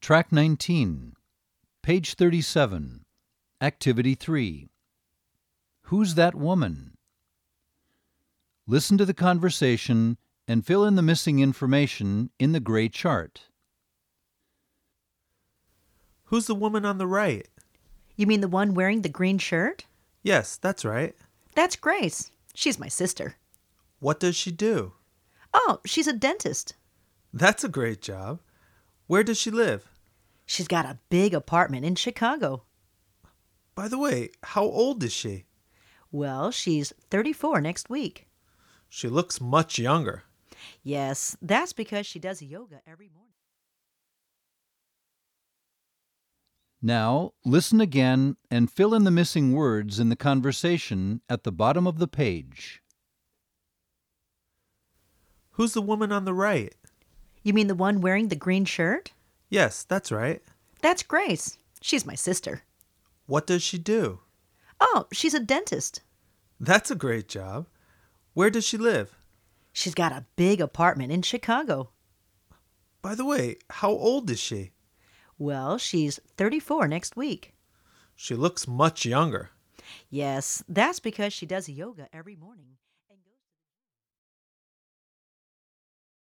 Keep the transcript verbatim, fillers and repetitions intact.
Track nineteen, page thirty-seven, Activity three. Who's that woman? Listen to the conversation and fill in the missing information in the gray chart. Who's the woman on the right? You mean the one wearing the green shirt? Yes, that's right. That's Grace. She's my sister. What does she do? Oh, she's a dentist. That's a great job. Where does she live? She's got a big apartment in Chicago. By the way, how old is she? Well, she's thirty-four next week. She looks much younger. Yes, that's because she does yoga every morning. Now, listen again and fill in the missing words in the conversation at the bottom of the page. Who's the woman on the right? You mean the one wearing the green shirt? Yes, that's right. That's Grace. She's my sister. What does she do? Oh, she's a dentist. That's a great job. Where does she live? She's got a big apartment in Chicago. By the way, how old is she? Well, she's thirty-four next week. She looks much younger. Yes, that's because she does yoga every morning.